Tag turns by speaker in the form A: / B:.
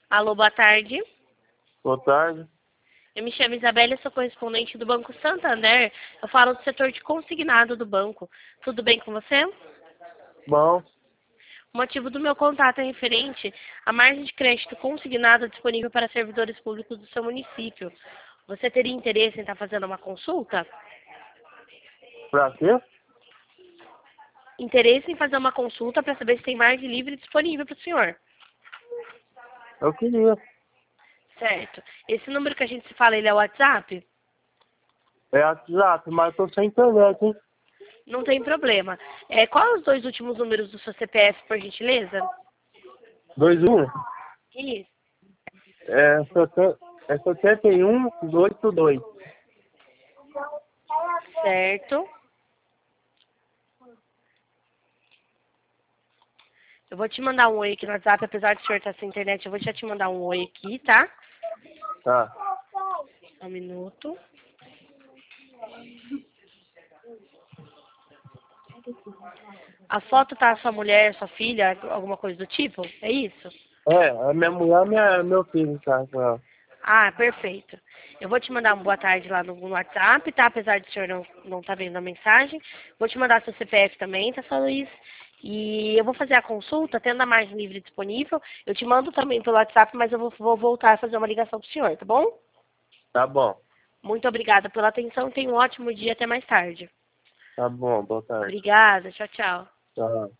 A: Alô, boa tarde.
B: Boa tarde.
A: Eu me chamo Isabela, sou correspondente do Banco Santander. Eu falo do setor de consignado do banco. Tudo bem com você?
B: Bom,
A: O motivo do meu contato é referente à margem de crédito consignada disponível para servidores públicos do seu município. Você teria interesse em estar fazendo uma consulta?
B: pra quê?
A: Interesse em fazer uma consulta para saber se tem margem livre disponível para o senhor.
B: Eu queria.
A: Certo. Esse número que a gente se fala, ele é o WhatsApp?
B: É WhatsApp, mas eu tô sem internet, hein?
A: Não tem problema. Qual os dois últimos números do seu CPF, por gentileza?
B: 21?
A: Isso.
B: É 7182.
A: Certo. Eu vou te mandar um oi aqui no WhatsApp, apesar de o senhor estar sem internet, eu vou já te mandar um oi aqui, tá?
B: Tá.
A: Um minuto. A foto tá a sua mulher, sua filha, alguma coisa do tipo? É isso?
B: É, a minha mulher e meu filho, tá?
A: Ah, perfeito. Eu vou te mandar uma boa tarde lá no WhatsApp, tá? Apesar de o senhor não tá vendo a mensagem. Vou te mandar seu CPF também, tá, São Luís? E eu vou fazer a consulta, tendo a margem livre disponível. Eu te mando também pelo WhatsApp, mas eu vou voltar a fazer uma ligação pro senhor, tá bom?
B: Tá bom.
A: Muito obrigada pela atenção. Tenha um ótimo dia. Até mais tarde.
B: Tá bom, boa tarde.
A: Obrigada. Tchau, tchau.
B: Tchau.